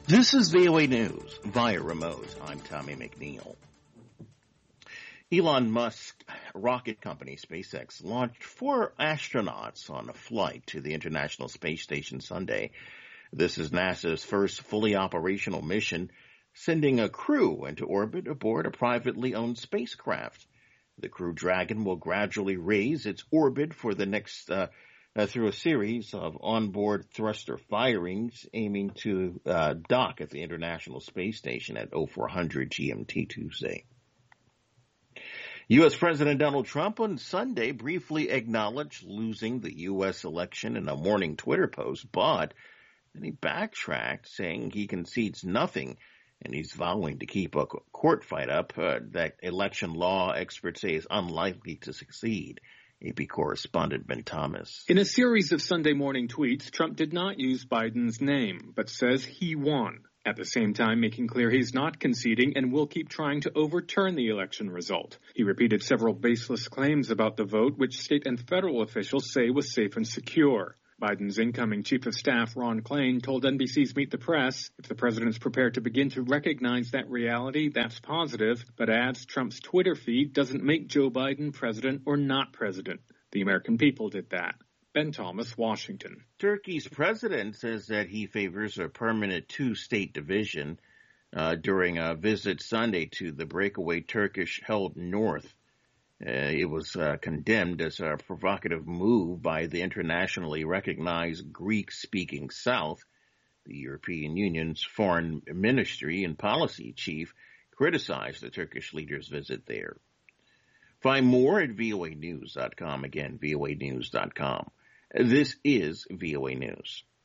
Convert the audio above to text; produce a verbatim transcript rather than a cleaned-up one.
This is V O A News via remote. I'm Tommy McNeil. Elon Musk's rocket company, SpaceX, launched four astronauts on a flight to the International Space Station Sunday. This is NASA's first fully operational mission, sending a crew into orbit aboard a privately owned spacecraft. The Crew Dragon will gradually raise its orbit for the next uh, uh, through a series of onboard thruster firings, aiming to uh, dock at the International Space Station at oh four hundred G M T Tuesday. U S. President Donald Trump on Sunday briefly acknowledged losing the U S election in a morning Twitter post, but then he backtracked, saying he concedes nothing, and he's vowing to keep a court fight up uh, that election law experts say is unlikely to succeed. A P correspondent Ben Thomas. In a series of Sunday morning tweets, Trump did not use Biden's name, but says he won, at the same time making clear he's not conceding and will keep trying to overturn the election result. He repeated several baseless claims about the vote, which state and federal officials say was safe and secure. Biden's incoming chief of staff, Ron Klain, told N B C's Meet the Press, if the president's prepared to begin to recognize that reality, that's positive, but adds Trump's Twitter feed doesn't make Joe Biden president or not president. The American people did that. Ben Thomas, Washington. Turkey's president says that he favors a permanent two-state division uh, during a visit Sunday to the breakaway Turkish-held North. Uh, it was uh, condemned as a provocative move by the internationally recognized Greek-speaking South. The European Union's foreign ministry and policy chief criticized the Turkish leader's visit there. Find more at V O A news dot com. Again, V O A news dot com. This is V O A News.